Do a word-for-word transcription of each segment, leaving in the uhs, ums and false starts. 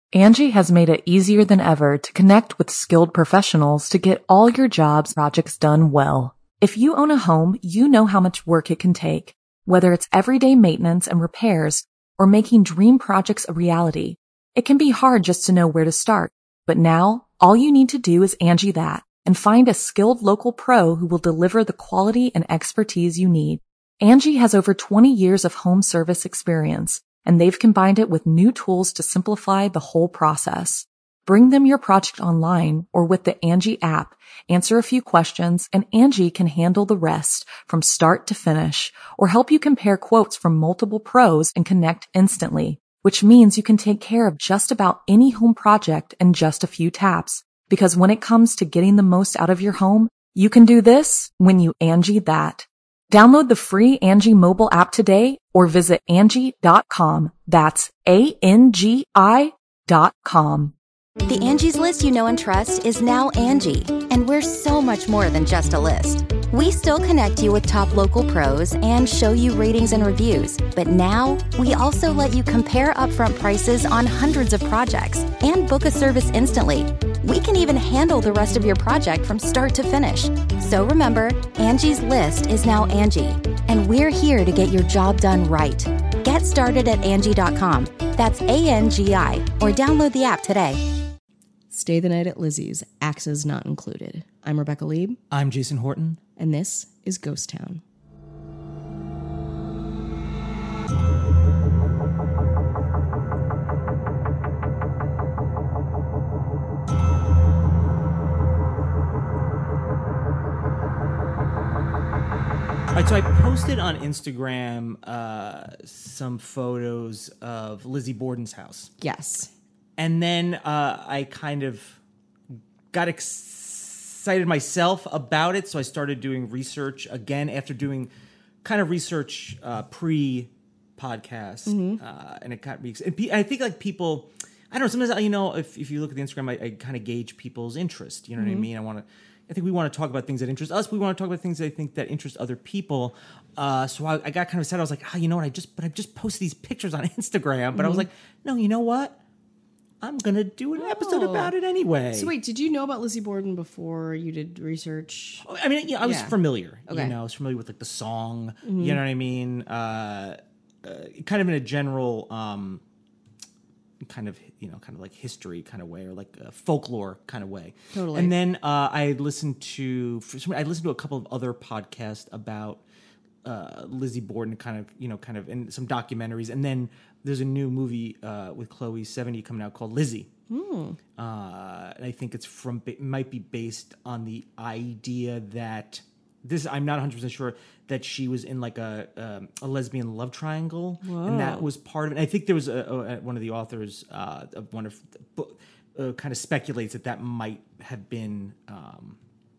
Angie has made it easier than ever to connect with skilled professionals to get all your jobs projects done well. If you own a home, you know how much work it can take, whether it's everyday maintenance and repairs or making dream projects a reality. It can be hard just to know where to start, but now all you need to do is Angie that and find a skilled local pro who will deliver the quality and expertise you need. Angie has over twenty years of home service experience, and they've combined it with new tools to simplify the whole process. Bring them your project online or with the Angie app, answer a few questions, and Angie can handle the rest from start to finish, or help you compare quotes from multiple pros and connect instantly, which means you can take care of just about any home project in just a few taps. Because when it comes to getting the most out of your home, you can do this when you Angie that. Download the free Angie mobile app today or visit Angie dot com. That's A N G I dot com. The Angie's List you know and trust is now Angie, and we're so much more than just a list. We still connect you with top local pros and show you ratings and reviews, but now we also let you compare upfront prices on hundreds of projects and book a service instantly. We can even handle the rest of your project from start to finish. So remember, Angie's List is now Angie, and we're here to get your job done right. Get started at Angie dot com. That's A N G I, or download the app today. Stay the night at Lizzie's, Axes not included. I'm Rebecca Lieb. I'm Jason Horton. And this is Ghost Town. All right, so I posted on Instagram uh, some photos of Lizzie Borden's house. Yes. And then uh, I kind of got excited myself about it, so I started doing research again after doing kind of research uh, pre-podcast, mm-hmm. uh, and it got me. And I think like people, I don't know. Sometimes you know, if if you look at the Instagram, I, I kind of gauge people's interest. You know mm-hmm. what I mean? I want to. I think we want to talk about things that interest us. We want to talk about things that I think that interest other people. Uh, so I, I got kind of sad. I was like, ah, you know what? I just, but I just posted these pictures on Instagram. But mm-hmm. I was like, no, you know what? I'm going to do an episode oh. about it anyway. So wait, did you know about Lizzie Borden before you did research? I mean, yeah, I was yeah. familiar. Okay. You know, I was familiar with like the song. Mm-hmm. You know what I mean? Uh, uh, kind of in a general um, kind of, you know, kind of like history kind of way, or like a folklore kind of way. Totally. And then uh, I listened to, for some, I listened to a couple of other podcasts about uh, Lizzie Borden, kind of, you know, kind of, and some documentaries. And then there's a new movie uh, with Chloe Sevigny coming out called Lizzie. Mm. Uh, and I think it's from, it might be based on the idea that this, I'm not one hundred percent sure, that she was in like a um, a lesbian love triangle. Whoa. And that was part of it. And I think there was a, a, one of the authors uh, of one of the book, uh, kind of speculates that that might have been um,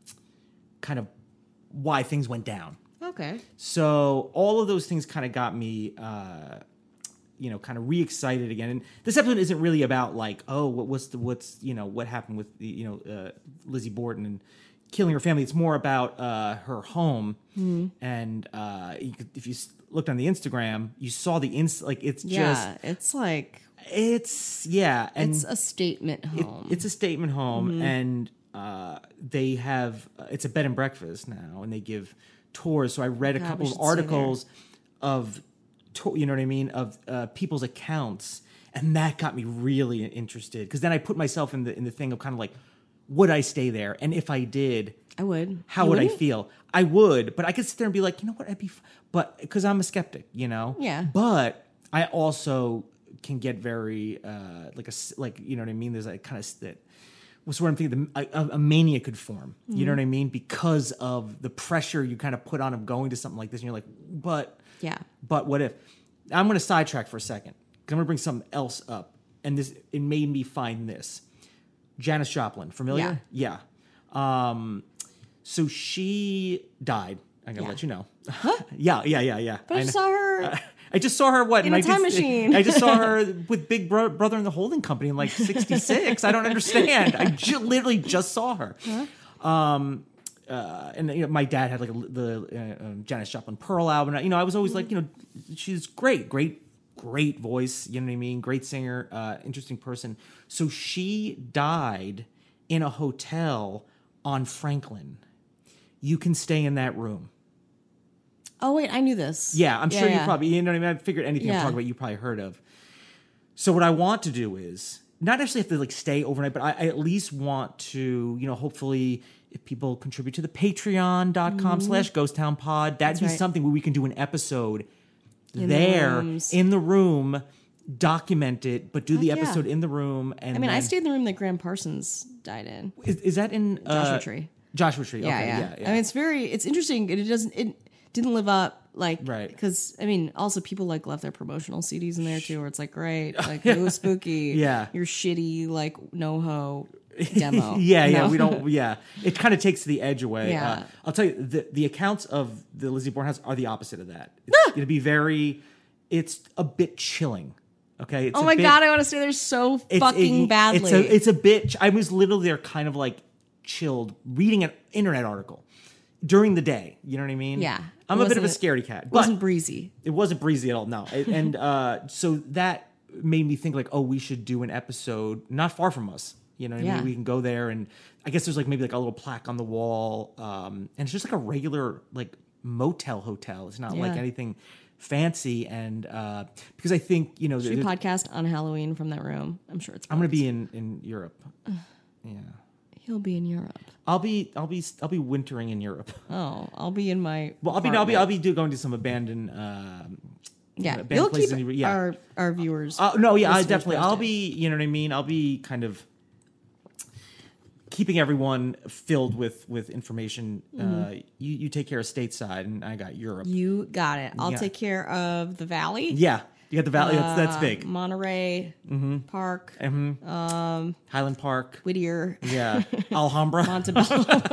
kind of why things went down. Okay. So all of those things kind of got me, uh, you know, kind of re-excited again. And this episode isn't really about like, oh, what, what's the what's you know what happened with the, you know uh, Lizzie Borden and killing her family. It's more about uh, her home. Mm-hmm. And uh, you could, if you looked on the Instagram, you saw the ins like it's yeah, just it's like it's yeah, and it's a statement home. It, it's a statement home, mm-hmm. and uh, they have uh, it's a bed and breakfast now, and they give tours. So I read a God, couple of articles of, to, you know what I mean, of uh, people's accounts, and that got me really interested. Because then I put myself in the in the thing of kind of like, would I stay there? And if I did, I would. How you would wouldn't? I feel? I would, but I could sit there and be like, you know what, I'd be, f-. but because I'm a skeptic, you know. Yeah. But I also can get very uh, like a like you know what I mean. There's like kind of that. Was what I'm thinking. The, a, a mania could form. Mm-hmm. You know what I mean? Because of the pressure you kind of put on of going to something like this, and you're like, but yeah. But what if? I'm going to sidetrack for a second because I'm going to bring something else up, and this it made me find this. Janis Joplin, familiar? Yeah. yeah. Um, so she died. I'm gonna yeah. let you know. Huh? yeah, yeah, yeah, yeah. But I, I saw her. Uh, I just saw her. What in in a time just, machine? I just saw her with Big Bro- Brother in the Holding Company in like sixty-six. I don't understand. I ju- literally just saw her. Huh? Um, uh, and you know, my dad had like a, the uh, um, Janis Joplin Pearl album. You know, I was always like, you know, she's great, great great voice, you know what I mean? Great singer, uh, interesting person. So she died in a hotel on Franklin. You can stay in that room. Oh, wait, I knew this. Yeah, I'm Yeah, sure you yeah. probably, you know what I mean? I figured anything I'm Yeah. talking about, you probably heard of. So what I want to do is, not necessarily have to like stay overnight, but I, I at least want to, you know, hopefully if people contribute to the patreon.com slash ghost town pod, that'd That's be right. something where we can do an episode In the there rooms. in the room, document it, but do the Heck yeah. episode in the room. And I mean, I then- stayed in the room that Graham Parsons died in. Is, is that in uh, Joshua Tree. Joshua Tree. Yeah, okay, yeah. yeah, yeah. I mean, it's very, it's interesting. It doesn't, it didn't live up, like, Right. because, I mean, also people, like, left their promotional C Ds in there, too, where it's like, great, like, it was spooky. Yeah. Your shitty, like, no-ho demo. yeah, you yeah, know? we don't. Yeah, it kind of takes the edge away. Yeah. Uh, I'll tell you, the the accounts of the Lizzie Borden house are the opposite of that. It's going to be very. It's a bit chilling. Okay. It's Oh a my bit- God, I want to stay there so it's- fucking it- badly. It's a, it's a bit. I was literally there, kind of like chilled, reading an internet article during the day. You know what I mean? Yeah. I'm It a bit of a wasn't- scaredy cat. It But wasn't breezy. it wasn't breezy at all. No, It- and uh, so that made me think like, oh, we should do an episode not far from us. You know what I Yeah. mean? We can go there, and I guess there's like maybe like a little plaque on the wall, um, and it's just like a regular like motel hotel. It's not like Yeah. anything fancy, and uh, because I think you know Should we there's- podcast on Halloween from that room? I'm sure it's I'm going to booked. be in in Europe. Yeah, He'll be in Europe. I'll be I'll be I'll be wintering in Europe. Oh, I'll be in my Well, I'll be I'll be apartment. I'll be do, going to some abandoned. Um, Yeah, abandoned you'll places keep in- yeah. our, our viewers. Uh, no, yeah, I listeners definitely. I'll posted. be, you know what I mean. I'll be kind of keeping everyone filled with with information. Uh, you you take care of stateside, and I got Europe. You got it. I'll Yeah. take care of the Valley. Yeah, you got the valley. that's, that's Uh, big. Monterey Park, Highland Park. Whittier, Yeah, Alhambra. Montebello.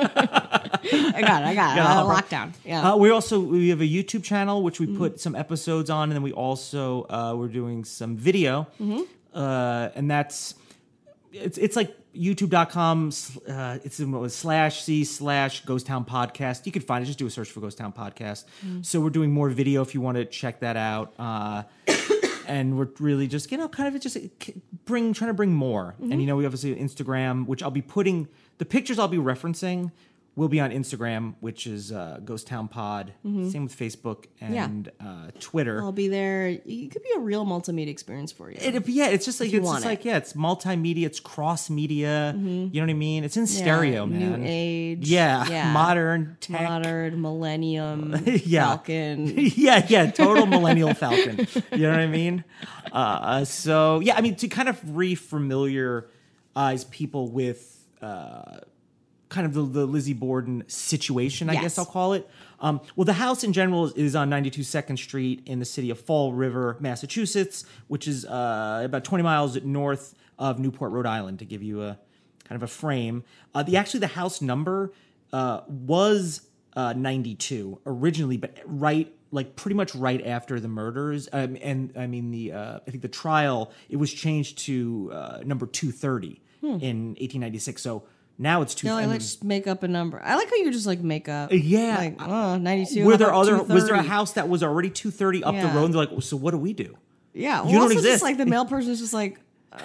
I got it. I got it. Yeah, Uh, Alhambra. lockdown. Yeah. Uh, we also we have a YouTube channel which we Mm-hmm. put some episodes on, and then we also uh, we're doing some video, Mm-hmm. uh, and that's it's it's like youtube.com uh, it's a slash c slash Ghost Town Podcast. You can find it. Just do a search for Ghost Town Podcast. Mm. So we're doing more video if you want to check that out. Uh, and we're really just you know kind of just bring trying to bring more. Mm-hmm. And you know we obviously have Instagram, which I'll be putting the pictures I'll be referencing will be on Instagram, which is uh, Ghost Town Pod. Same with Facebook and uh, Twitter. I'll be there. It could be a real multimedia experience for you. It, yeah, it's just like you it's want just it. like yeah, it's multimedia, it's cross media. You know what I mean? It's in stereo, Yeah, man. New age. Yeah, modern tech. Modern millennium. Yeah. Falcon. yeah, yeah, total millennial Falcon. You know what I mean? Uh, so yeah, I mean to kind of re-familiarize people with uh, kind of the, the Lizzie Borden situation, I Yes. guess I'll call it. Um, well, the house in general is, is on ninety-two second Street in the city of Fall River, Massachusetts, which is uh, about twenty miles north of Newport, Rhode Island, to give you a kind of a frame. Uh, the actually the house number uh, was uh, ninety-two originally, but right like pretty much right after the murders, um, and I mean the uh, I think the trial it was changed to uh, number two thirty in eighteen ninety-six. So now it's two. No, I like mean, let's just make up a number. I like how you just like make up. Yeah. Like, oh, ninety-two. were how there about other? Was there a two thirty? house that was already two thirty up the Yeah. road? And they're like, well, so what do we do? Yeah. Well, You don't also exist. just like the male person is just like, uh,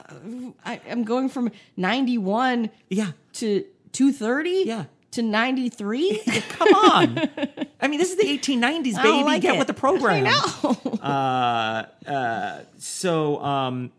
I, I'm going from ninety-one Yeah, to two thirty. Yeah. To ninety-three. come on. I mean, this is the eighteen nineties, I don't baby. like Get it. with the program. I know. uh, uh, so, um,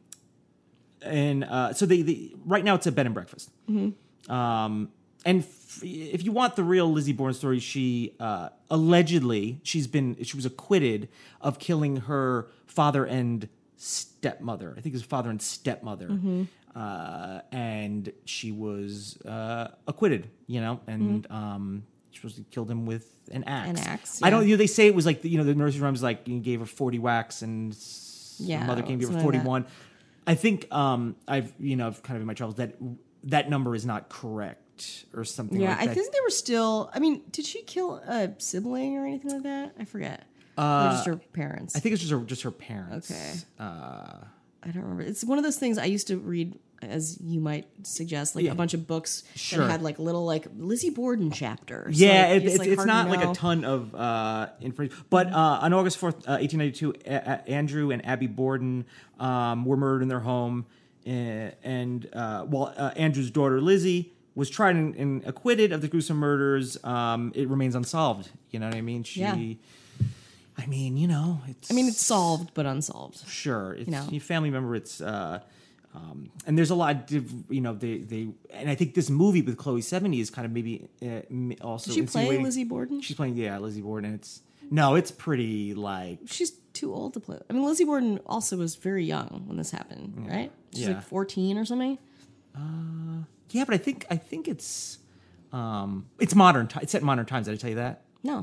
and uh, so the, the right now it's a bed and breakfast. Mm-hmm. Um, and f- if you want the real Lizzie Borden story, she uh, allegedly she's been she was acquitted of killing her father and stepmother. I think it was father and stepmother. Mm-hmm. Uh, and she was uh, acquitted, you know, and um, she was killed him with an axe. An axe, I don't. yeah. You know, they say it was like you know the nursery rhymes like you gave her forty whacks and s- Yeah, her mother came to give her something like forty-one. I think um, I've you know I've kind of in my travels that that number is not correct or something. Yeah, like I that. think they were still. I mean, did she kill a sibling or anything like that? I forget. or just her parents. I think it's just her just her parents. Okay. Uh, I don't remember. It's one of those things I used to read as you might suggest, like Yeah. a bunch of books Sure. that had like little like Lizzie Borden chapters. Yeah, like, it, it's, it's hard not to like know. a ton of uh, information. But uh, on August fourth, uh, eighteen ninety-two, a- a- Andrew and Abby Borden um, were murdered in their home. And, and uh, while uh, Andrew's daughter, Lizzie, was tried and, and acquitted of the gruesome murders, um, it remains unsolved. You know what I mean? She, Yeah. I mean, you know, it's... I mean, it's solved but unsolved. Sure. It's You know. your family member. It's... Uh, Um, and there's a lot of, you know, they, they, and I think this movie with Chloe Sevigny is kind of maybe uh, m- also. Did she play insinuating- Lizzie Borden? She's playing, yeah, Lizzie Borden. And it's, no, it's pretty like, She's too old to play. I mean, Lizzie Borden also was very young when this happened, right? She's Yeah. like fourteen or something. yeah, but I think, I think it's, um, it's modern. Ti- It's set in modern times. Did I tell you that? No.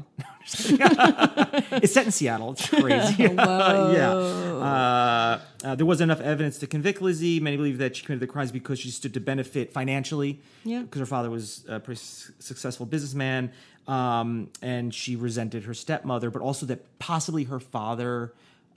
It's set in Seattle. It's crazy. yeah. Uh, uh, there wasn't enough evidence to convict Lizzie. Many believe that she committed the crimes because she stood to benefit financially. Yeah. Because her father was a pretty su- successful businessman. Um, and she resented her stepmother, but also that possibly her father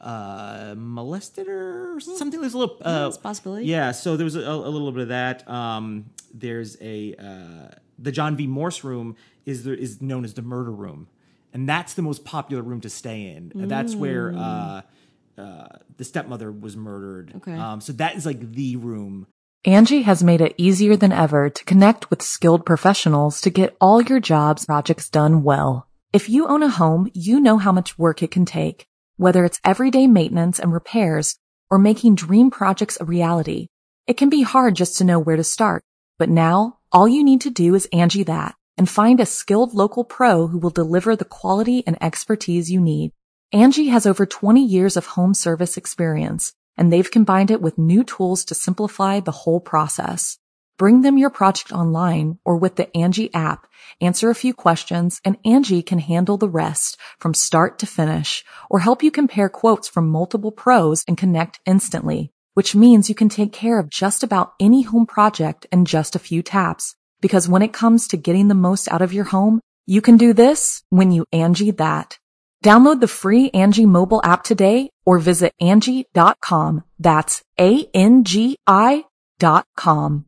uh, molested her or something. There's a little... Uh, it's a possibility. Yeah, so there was a, a little bit of that. Um, there's a... Uh, the John V. Morse room is the, is known as the murder room. And that's the most popular room to stay in. And that's where uh, uh, the stepmother was murdered. Okay. Um, so that is like the room. Angie has made it easier than ever to connect with skilled professionals to get all your jobs projects done well. If you own a home, you know how much work it can take, whether it's everyday maintenance and repairs or making dream projects a reality. It can be hard just to know where to start, but now all you need to do is Angie that and find a skilled local pro who will deliver the quality and expertise you need. Angie has over twenty years of home service experience, and they've combined it with new tools to simplify the whole process. Bring them your project online or with the Angie app, answer a few questions, and Angie can handle the rest from start to finish, or help you compare quotes from multiple pros and connect instantly, which means you can take care of just about any home project in just a few taps. Because when it comes to getting the most out of your home, you can do this when you Angie that. Download the free Angie mobile app today or visit Angie dot com. That's A N G I dot com.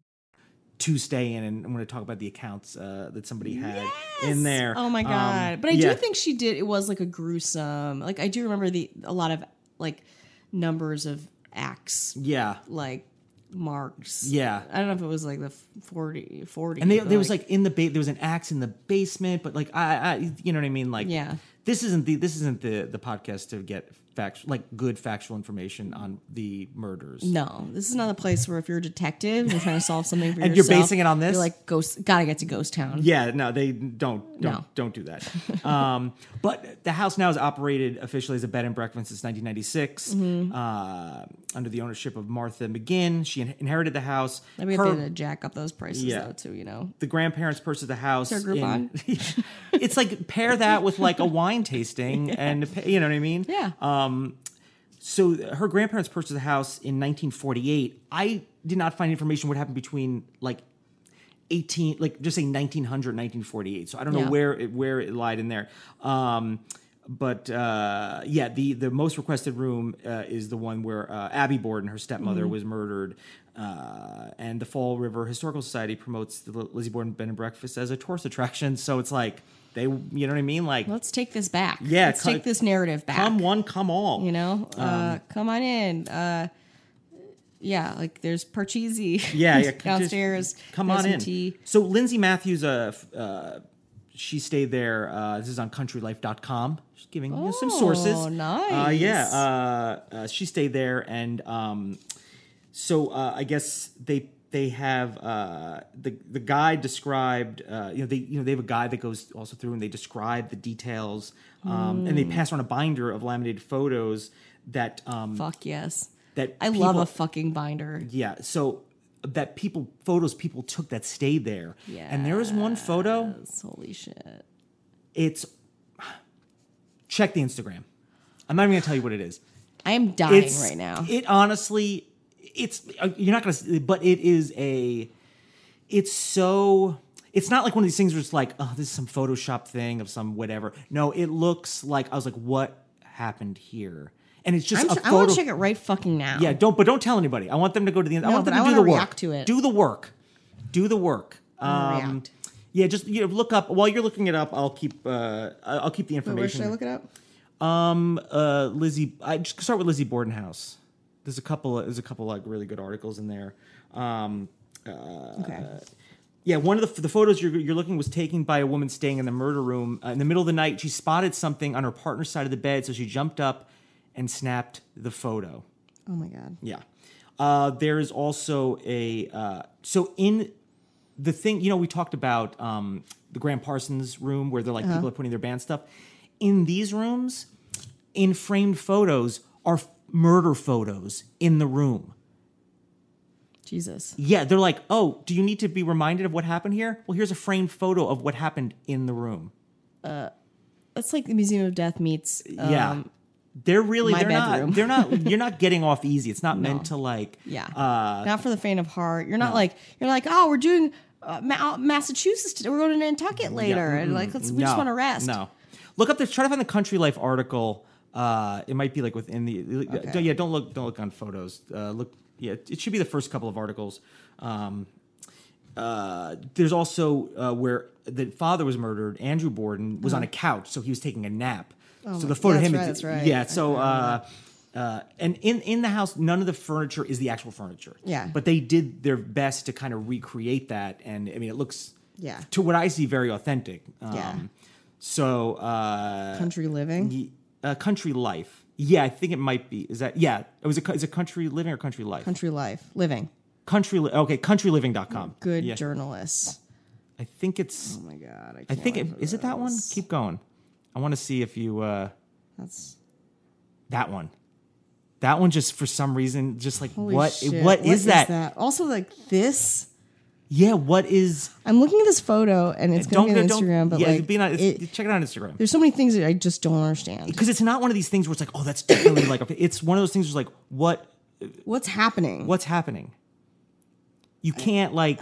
To stay in, and I'm going to talk about the accounts uh, that somebody had in there. Oh my Um, god! But I yeah. do think she did. It was like a gruesome. Like I do remember the a lot of like numbers of axe Yeah. like marks. Yeah. I don't know if it was like the forty, forty. And they, but, there was like in the ba- there was an axe in the basement, but like I, I, you know what I mean? Like, Yeah. this isn't the this isn't the the podcast to get fact like good factual information on the murders. No, this is not a place where if you're a detective and you're trying to solve something for And you're yourself, basing it on this? You're like ghost. Gotta get to Ghost Town. Yeah, no, they don't don't No. don't do that. um, but the house now is operated officially as a bed and breakfast since nineteen ninety-six, Mm-hmm. uh, under the ownership of Martha McGinn. She in- inherited the house. Maybe Her- if they jack up those prices Yeah. though too. You know. the grandparents purchased the house. Is there a Groupon? in- it's like pair that with like a wine tasting, and you know what I mean. Yeah. Um, so her grandparents purchased the house in nineteen forty-eight. I did not find information what happened between like eighteen, like just say nineteen hundred, nineteen forty-eight. So I don't know Yeah. where it, where it lied in there. Um, but uh, yeah, the the most requested room uh, is the one where uh, Abby Borden, her stepmother, Mm-hmm. was murdered. Uh, and the Fall River Historical Society promotes the Lizzie Borden Bed and Breakfast as a tourist attraction. So it's like they, you know what I mean? Like, Let's take this back. Yeah, Let's co- take this narrative back. come one, come all. You know, Um, uh, come on in. Uh, yeah, like there's Parcheesi. Yeah, yeah. just downstairs. Come There's on some in. Tea. So Lindsay Matthews, uh, f- uh, she stayed there. Uh, this is on country life dot com. Just giving you know, some sources. Oh, nice. Uh, yeah. Uh, uh, she stayed there, and um, so uh, I guess they they have uh, the the guide described. Uh, you know they you know they have a guide that goes also through, and they describe the details, um, and they pass on a binder of laminated photos that um, Fuck yes. that I love people- a fucking binder. Yeah, so that people photos people took that stayed there. Yeah. And there is one photo. Yes, holy shit. It's check the Instagram. I'm not even gonna tell you what it is. I am dying It's right now. It honestly, it's uh, you're not gonna, but it is a. It's so. It's not like one of these things where it's like, oh, this is some Photoshop thing of some whatever. No, it looks like I was like, what happened here? And it's just I'm a ch- photo. I want to check it right fucking now. Yeah, don't but don't tell anybody. I want them to go to the end. I No, want them but to I do the wanna work. react to it. Do the work. Do the work. wanna Um, react. yeah, just you know, look up while you're looking it up. I'll keep uh, I'll keep the Wait, information. where should I look it up? Um, uh, Lizzie. I just start with Lizzie Bordenhouse. There's a couple. Of, there's a couple like really good articles in there. Um, uh, Okay. Yeah, one of the the photos you're you're looking was taken by a woman staying in the murder room uh, in the middle of the night. She spotted something on her partner's side of the bed, so she jumped up and snapped the photo. Oh my god. Yeah. Uh, there is also a uh, so in the thing, you know, we talked about um, the Graham Parsons room where they're like Uh-huh. people are putting their band stuff. In these rooms, in framed photos are f- murder photos in the room. Jesus. Yeah, they're like, oh, do you need to be reminded of what happened here? Well, here's a framed photo of what happened in the room. That's like the Museum of Death meets. Um, yeah. They're really my they're bedroom. not they're not you're not getting off easy. It's not meant to like Yeah. uh Not for the faint of heart. You're not no. like you're like, oh, we're doing uh, Ma- Massachusetts today. We're going to Nantucket later, Yeah, and like let's we just no, want to rest. No, look up there. Try to find the Country Life article. Uh, it might be like within the. Okay. Yeah, don't look. Don't look on photos. Uh, look. Yeah, it should be the first couple of articles. Um, uh, there's also uh, where the father was murdered. Andrew Borden was on a couch, so he was taking a nap. so the my- photo yeah, of him. that's is- right, that's right. Yeah. So. Uh, uh, and in, in the house, none of the furniture is the actual furniture. Yeah. But they did their best to kind of recreate that, and I mean, it looks. Yeah. To what I see, very authentic. Um, Yeah. So, uh, Country living. y- uh, Country Life. Yeah, I think it might be. Is that, yeah. It was a, is it Country Living or Country Life? Country life living. Country, Li- okay, country living dot com. Good Yeah. journalists. I think it's, Oh my god. I, I can't think, wait it, for is it that one? this. Keep going. I want to see if you, uh, That's that one. That one just for some reason, just like, holy what, shit. what is that? Also, like this. Yeah, what is, I'm looking at this photo, and it's going to be on don't, Instagram, but yeah, like be not, it's, it, check it out on Instagram. there's so many things that I just don't understand. Because it's not one of these things where it's like, oh, that's definitely like, a, it's one of those things where it's like, what, What's happening? what's happening? You can't like,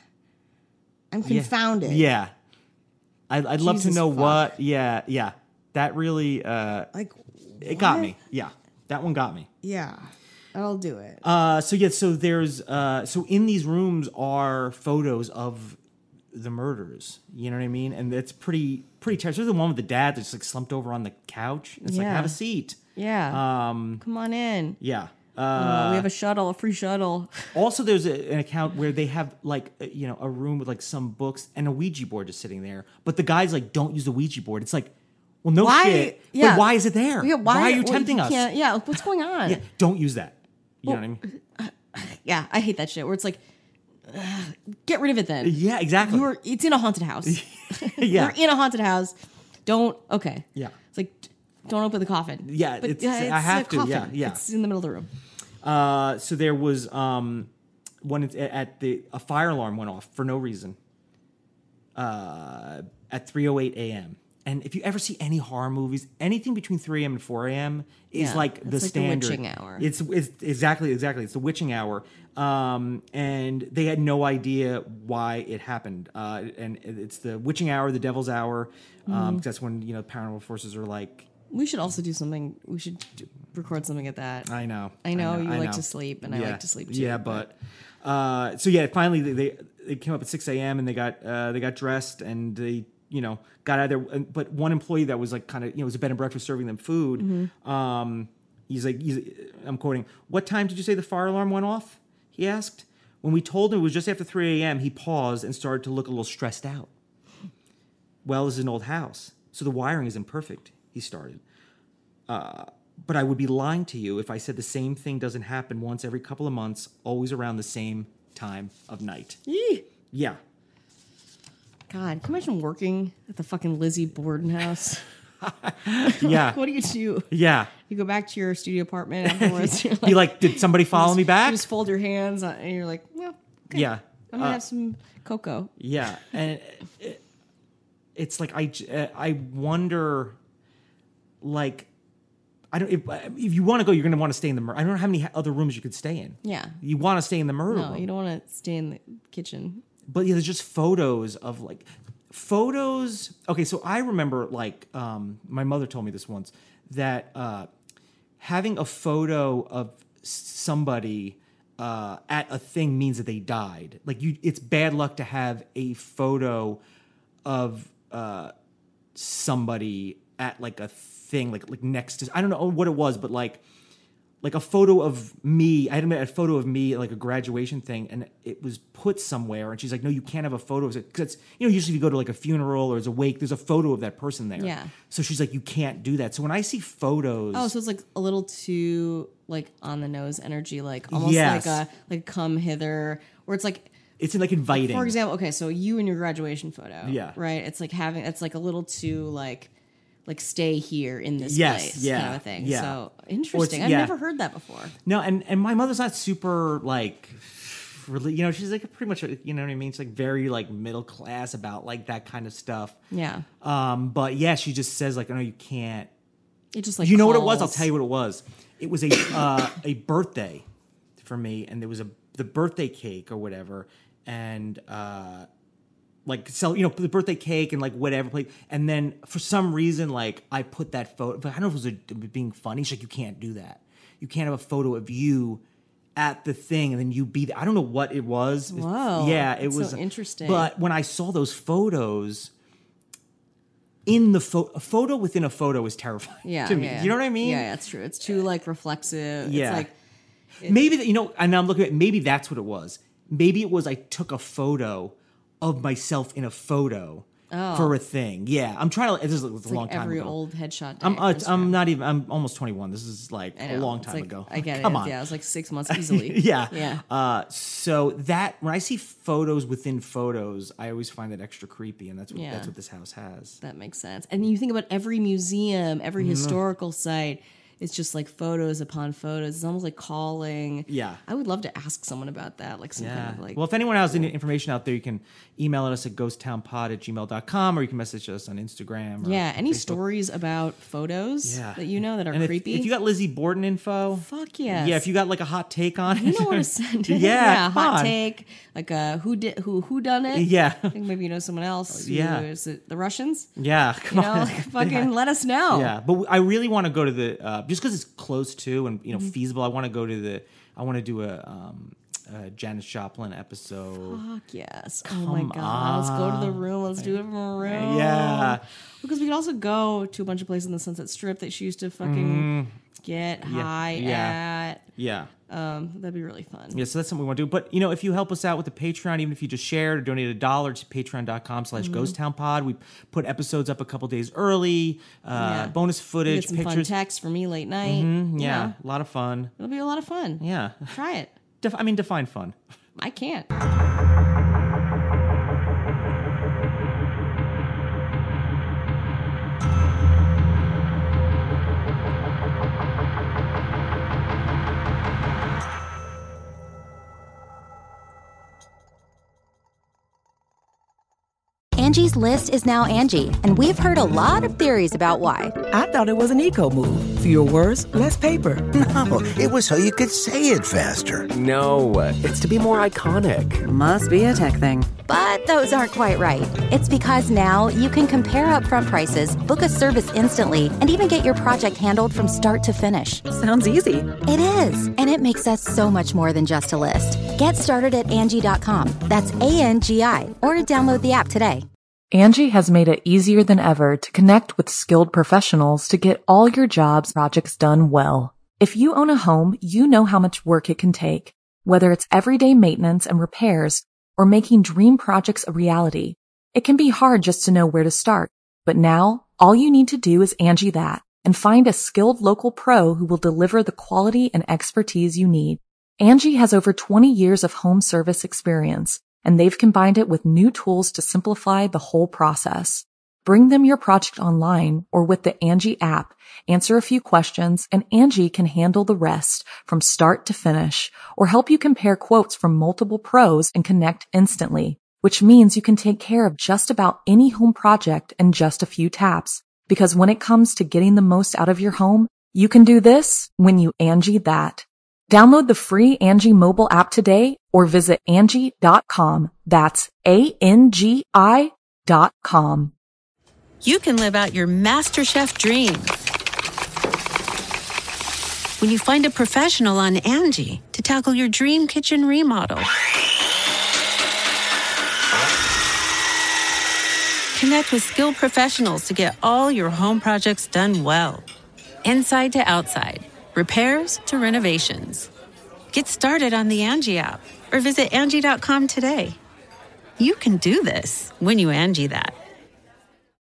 I'm yeah, confounded. Yeah, I'd, I'd love to Jesus know fuck. what. Yeah, yeah, that really, uh, Like it got what? me. Yeah, that one got me. Yeah, I'll do it. Uh, so yeah, so there's, uh, so in these rooms are photos of the murders. You know what I mean? And it's pretty, pretty terrible. There's the one with the dad that's like slumped over on the couch. It's like, Yeah. have a seat. yeah. Um, Come on in. yeah. Uh, Uh, we have a shuttle, a free shuttle. Also, there's a, an account where they have like uh, you know a room with like some books and a Ouija board just sitting there, but the guys like don't use the Ouija board. It's like, well, no Why- shit. yeah. But why is it there? Yeah, why, are you well, tempting us? can't- Yeah, what's going on? Yeah, don't use that. You know what I mean? Yeah, I hate that shit. Where it's like, ugh, get rid of it then. Yeah, exactly. You're. It's in a haunted house. Yeah. You're in a haunted house. Don't. Okay. Yeah. It's like, don't open the coffin. Yeah, but it's- yeah, I it's have a to, coffin. yeah, yeah. It's in the middle of the room. Uh, so there was um, one at- at the a fire alarm went off for no reason. Uh, at three oh eight a.m. And if you ever see any horror movies, anything between three a.m. and four a.m. is Yeah, like the it's like the standard. witching hour. It's, it's exactly, exactly. It's the witching hour. Um, and they had no idea why it happened. Uh, and it's the witching hour, the devil's hour. Um, Mm-hmm. 'cause that's when, you know, paranormal forces are like, We should also do something. We should d- record something at that. I know. I know you I like know. to sleep, and I like to sleep too. Yeah, but uh, so yeah, finally they, they they came up at six a.m. and they got uh, they got dressed and they you know got out of there. But one employee that was like kind of you know was a bed and breakfast serving them food. Mm-hmm. Um, he's like, he's, I'm quoting, "What time did you say the fire alarm went off?" He asked. When we told him it was just after three a.m., he paused and started to look a little stressed out. Well, this is an old house, so the wiring isn't perfect. He started. Uh, but I would be lying to you if I said the same thing doesn't happen once every couple of months, always around the same time of night. Yee. Yeah. God, can you imagine working at the fucking Lizzie Borden house? Yeah. What do you do? Yeah. You go back to your studio apartment afterwards. You're Be like, did somebody follow me you back? just fold your hands on, and you're like, well, okay, Yeah. I'm gonna Uh, have some cocoa. Yeah. And it, it's like, I, j- I wonder, like, I don't, if, if you want to go, you're going to want to stay in the murder. I don't know how many other rooms you could stay in. Yeah. You want to stay in the murder No, room. you don't want to stay in the kitchen. But yeah, there's just photos of like photos. Okay, so I remember like um, my mother told me this once that uh, having a photo of somebody uh, at a thing means that they died. Like you, it's bad luck to have a photo of uh, somebody at like a thing, like like next to. I don't know what it was, but like. Like a photo of me, I had a photo of me at like a graduation thing, and it was put somewhere. And she's like, "No, you can't have a photo." Because you know, usually if you go to like a funeral or there's a wake, there's a photo of that person there. Yeah. So she's like, "You can't do that." So when I see photos, Oh, so it's like a little too like on the nose energy, like almost Yes. like a like come hither, or it's like. it's like inviting. For example, okay, so you and your graduation photo, Yeah. right? It's like having it's like a little too like. Like stay here in this Yes, place, yeah, kind of a thing. yeah. So interesting. I've yeah. never heard that before. No, and and my mother's not super like. Really, you know, she's like pretty much, you know what I mean? It's like very like middle class about like that kind of stuff. Yeah. Um, but yeah, she just says like, "No, you can't." It just like You know what it was? I'll calls. tell you what it was. It was a uh, a birthday for me, and there was a the birthday cake or whatever, and uh, like sell you know the birthday cake and like whatever plate, and then for some reason like I put that photo. But I don't know if it was a, being funny. She's like, "You can't do that. You can't have a photo of you." At the thing, and then you be there. I don't know what it was. Whoa, yeah, it that's was so interesting. But when I saw those photos, in the photo, a photo within a photo is terrifying Yeah, to me. yeah, You know what I mean? Yeah, that's true. It's too like reflexive. Yeah. It's like Maybe that, you know, and I'm looking at maybe that's what it was. Maybe it was I took a photo of myself in a photo for a thing. Yeah, I'm trying to. This is a Oh. it's long like time every ago. old headshot. Day I'm on uh, I'm Instagram. not even. I'm almost twenty-one. This is like I a know. long It's time like- ago. I get it. Come on. Yeah, it was like six months easily. yeah. Yeah. Uh, so that when I see photos within photos, I always find that extra creepy, and that's what Yeah. that's what this house has. That makes sense. And you think about every museum, every Mm-hmm. historical site, it's just like photos upon photos. It's almost like calling. Yeah. I would love to ask someone about that. Like some Yeah. kind of like well, if anyone has any information out there, you can email us at ghosttownpod at gmail dot com, or you can message us on Instagram. Or yeah, any Facebook. stories about photos Yeah. that you know that are And if- creepy? If, you got Lizzie Borden info, Fuck yes. yeah. If you got like a hot take on it, you know where to send it. yeah, come hot on. take. Like uh who did who who done it? Yeah. I think maybe you know someone else. Who, Yeah. Is it the Russians? Yeah, come You know, on. like fucking Yeah. let us know. Yeah, but I really want to go to the uh, just because it's close to and you know Mm-hmm. feasible. I want to go to the. I want to do a, um, a Janis Joplin episode. Fuck yes. Oh my Come god. Let's go to the room. Let's do it from a room. Yeah. Because we could also go to a bunch of places in the Sunset Strip that she used to fucking get high Mm-hmm. Yeah. at. Yeah. Um, that'd be really fun. Yeah, so that's something we want to do. But, you know, if you help us out with the Patreon, even if you just shared or donate a dollar to patreon.com slash Mm-hmm. ghost town pod, we put episodes up a couple days early, uh, Yeah. bonus Get footage, some fun pictures. texts for me late night. Mm, you yeah, know? a lot of fun. It'll be a lot of fun. Yeah. Try it. Def- I mean, define fun. I can't. Angie's List is now Angie, and we've heard a lot of theories about why. I thought it was an eco move. Fewer words, less paper. No, it was so you could say it faster. No, it's to be more iconic. Must be a tech thing. But those aren't quite right. It's because now you can compare upfront prices, book a service instantly, and even get your project handled from start to finish. Sounds easy. It is, and it makes us so much more than just a list. Get started at Angie dot com. That's A N G I, or download the app today. Angie has made it easier than ever to connect with skilled professionals to get all your jobs projects done well. If you own a home, you know how much work it can take, whether it's everyday maintenance and repairs or making dream projects a reality. It can be hard just to know where to start, but now all you need to do is Angie that and find a skilled local pro who will deliver the quality and expertise you need. Angie has over twenty years of home service experience, and they've combined it with new tools to simplify the whole process. Bring them your project online or with the Angie app, answer a few questions, and Angie can handle the rest from start to finish or help you compare quotes from multiple pros and connect instantly, which means you can take care of just about any home project in just a few taps. Because when it comes to getting the most out of your home, you can do this when you Angie that. Download the free Angie mobile app today or visit Angie dot com. That's A N G I dot com. You can live out your MasterChef dreams when you find a professional on Angie to tackle your dream kitchen remodel. Connect with skilled professionals to get all your home projects done well. Inside to outside, repairs to renovations. Get started on the Angie app or visit Angie dot com today. You can do this when you Angie that.